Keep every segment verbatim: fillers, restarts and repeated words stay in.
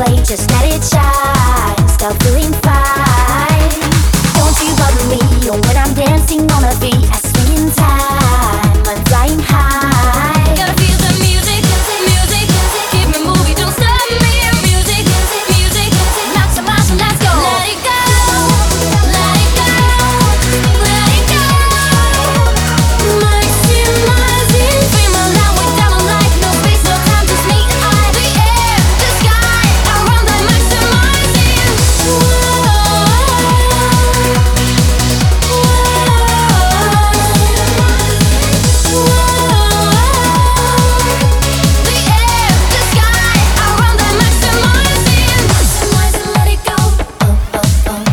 play, just let it shine. Stop feeling fine. Don't you bother me when I'm dancing on a beat. I swing in time, I'm flying high. Gotta feel the music, music, keep me moving, don't stop me. Music, music, knock some out, so let's go. Let it go, let it go, let it go. Maximizing, feel my life without a life, no space, no time, just me and I. The air, the sky, around that maximizing. Whoa, the air, the sky, around that maximizing. Maximize and let it go. Oh, oh, oh.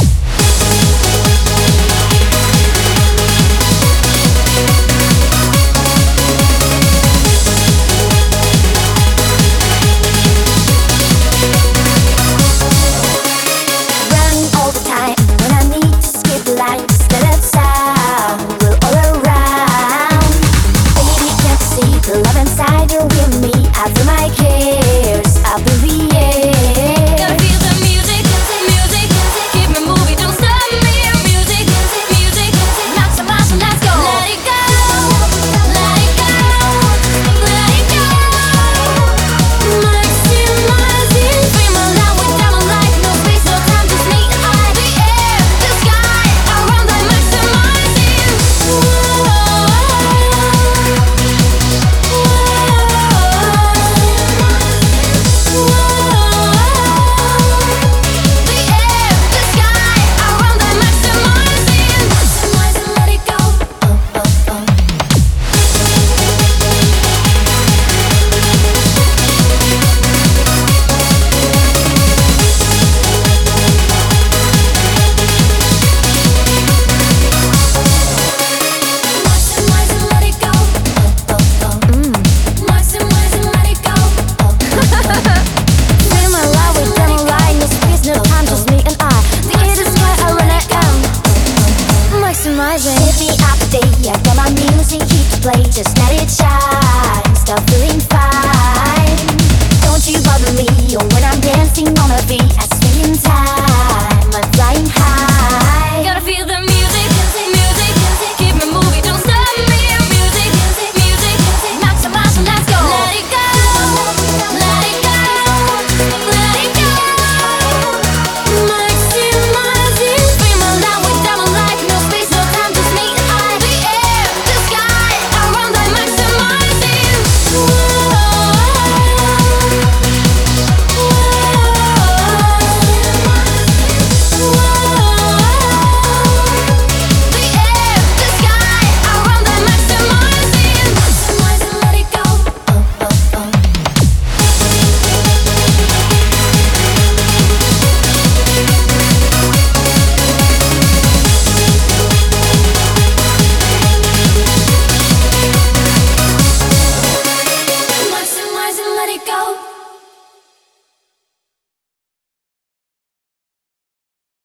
Running all the time when I need to skip the line. Just let it sound, we're all around. Baby, can't you see the love inside you with me? I feel my cares up in the air. Gotta feel the music, music, keep me moving, don't stop me. Music, music, knock some out, so let's go. Let it go, let it go, let it go. Maximizing, feel my life without a life, no space, no time, just me and I. The air, the sky, around that maximizing. Whoa, the air, the sky, around that maximizing. Maximize and let it go. Oh, oh, oh. Maximize and let it go. Oh, oh, oh. Maximize and let it go. Oh, oh, oh. Feel my life without a line, no space, no time, just me and I. The air, the sky, around that am. Maximizing. Hit me up the day, I got my music here to play, just let it shine. Stop feeling fine. Don't you bother me when I'm dancing on a beat. I swing in time, I'm flying high.